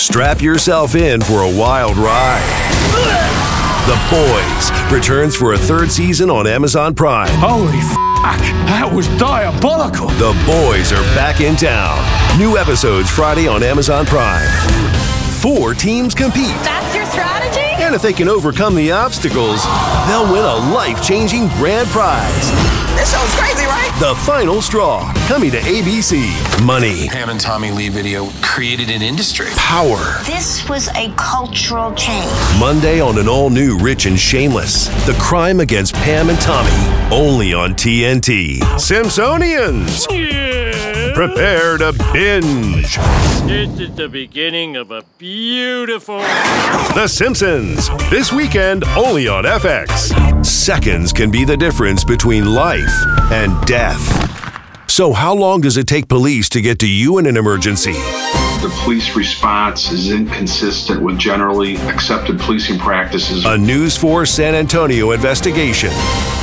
Strap yourself in for a wild ride. The Boys returns for a third season on Amazon Prime. Holy that was diabolical. The Boys are back in town. New episodes Friday on Amazon Prime. 4 teams compete. That's your strategy? And if they can overcome the obstacles, they'll win a life-changing grand prize. This show's crazy, right? The Final Straw, coming to ABC. Money. Pam and Tommy Lee video created an industry. Power. This was a cultural change. Monday on an all-new Rich and Shameless. The Crime Against Pam and Tommy. Only on TNT. Simpsonians. Yeah. Prepare to binge. This is the beginning of a beautiful... The Simpsons. This weekend only on FX. Seconds can be the difference between life and death. So how long does it take police to get to you in an emergency? The police response is inconsistent with generally accepted policing practices. A News 4 San Antonio investigation.